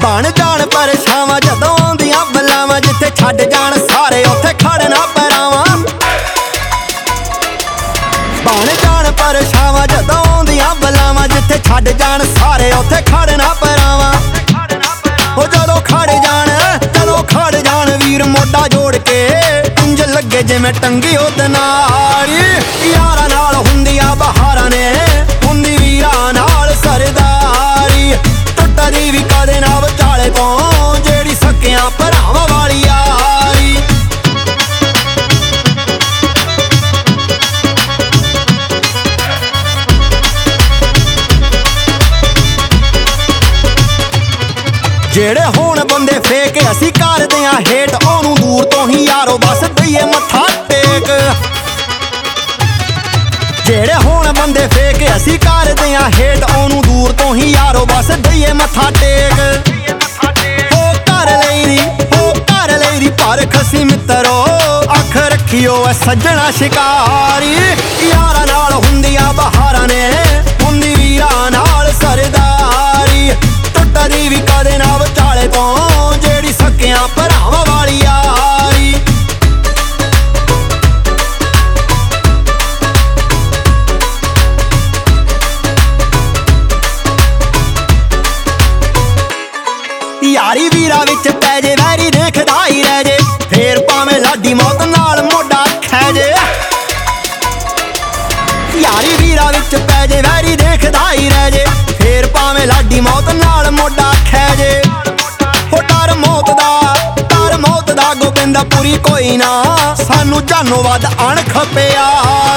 ਬਣ ਜਾਣ ਪਰਛਾਵਾਂ ਜਦੋਂ ਆਉਂਦੀਆਂ ਬਲਾਵਾਂ, ਜਿੱਥੇ ਛੱਡ ਜਾਣ ਸਾਰੇ ਉੱਥੇ ਖੜਨਾ ਪਰਾਵਾਂ। ਬਣ ਜਾਣ ਪਰਛਾਵਾਂ ਜਦੋਂ ਆਉਂਦੀਆਂ ਬਲਾਵਾਂ, ਜਿੱਥੇ ਛੱਡ ਜਾਣ ਸਾਰੇ ਉੱਥੇ ਖੜਨਾ ਪਰਾਵਾਂ। ਉਹ ਜਦੋਂ ਖੜ ਜਾਣ ਵੀਰ ਮੋਢਾ ਜੋੜ ਕੇ, ਇੰਜ ਲੱਗੇ ਜਿਵੇਂ ਟੰਗੀ ਉਹਦੇ ਨਾਲ। ਯਾਰਾਂ ਨਾਲ ਹੁੰਦੀਆਂ ਬਹਾਰਾਂ ਨੇ, ਹੁੰਦੀ ਵੀਰਾਂ ਨਾਲ ਸਰਦਾਰੀ, ਟੁੱਟਦੀ ਵੀ ਕਦੇ ਨਾ ਵਿਚਾਲੇ ਤੋਂ, ਜਿਹੜੀ ਸਕਿਆਂ ਭਰਾਵਾਂ ਵਾਲੀ ਯਾਰੀ। ਜਿਹੜੇ ਹੁਣ ਬੰਦੇ ਫੇਕ ਅਸੀਂ ਕਰਦੇ ਆਂ ਹੇਟ, ਉਹਨੂੰ ਦੂਰ ਤੋਂ ਹੀ ਯਾਰੋ ਬਸ ਦਈਏ ਮੱਥਾ ਟੇਕ। ਜਿਹੜੇ ਹੁਣ ਬੰਦੇ ਫੇਕ ਅਸੀਂ ਕਰਦੇ ਆਂ ਹੇਟ, ਉਹਨੂੰ ਦੂਰ ਤੋਂ ਹੀ ਯਾਰੋ ਬਸ ਦਈਏ ਮੱਥਾ ਟੇਕ। ਹੋ ਕਰ ਲਈ ਦੀ ਪਰਖ ਸੀ ਮਿੱਤਰੋ, ਅੱਖ ਰੱਖਿਓ ਐ ਸੱਜਣਾ ਸ਼ਿਕਾਰੀ। ਯਾਰਾਂ ਨਾਲ ਹੁੰਦੀਆਂ ਬਹਾਰਾਂ ਨੇ, ਹੁੰਦੀ ਵੀਰਾਂ ਨਾਲ ਸਰਦਾਰੀ, ਟੁੱਟਦੀ ਵੀ ਕਦੇ ਨਾ ਵਿਚਾਲੇ ਤੋਂ, ਜਿਹੜੀ ਸਕਿਆਂ ਭਰਾਵਾਂ ਵਾਲੀ ਯਾਰੀ। ਯਾਰੀ ਵੀਰਾਂ ਵਿੱਚ ਪੈ ਜੇ ਵੈਰੀ ਦੇਖਦਾ ਹੀ ਰਹਿ ਜੇ, ਫੇਰ ਭਾਵੇਂ ਲਾਡੀ ਮੌਤ ਨਾਲ ਮੋਢਾ ਖਹਿ ਜੇ। ਯਾਰੀ ਵੀਰਾਂ ਵਿੱਚ ਪੈ ਜੇ ਵੈਰੀ ਦੇਖਦਾ ਹੀ ਰਹਿ ਜੇ, ਫੇਰ ਭਾਵੇਂ ਲਾਡੀ ਮੌਤ ਨਾਲ ਮੋਢਾ ਖਹਿ ਜੇ। ਹੋ ਡਰ ਮੌਤ ਦਾ ਗੋਬਿੰਦਾ ਪੂਰੀ ਕੋਈ ਨਾ, ਸਾਨੂੰ ਜਾਨੋਂ ਵੱਧ ਅਣਖ ਪਿਆਰੀ।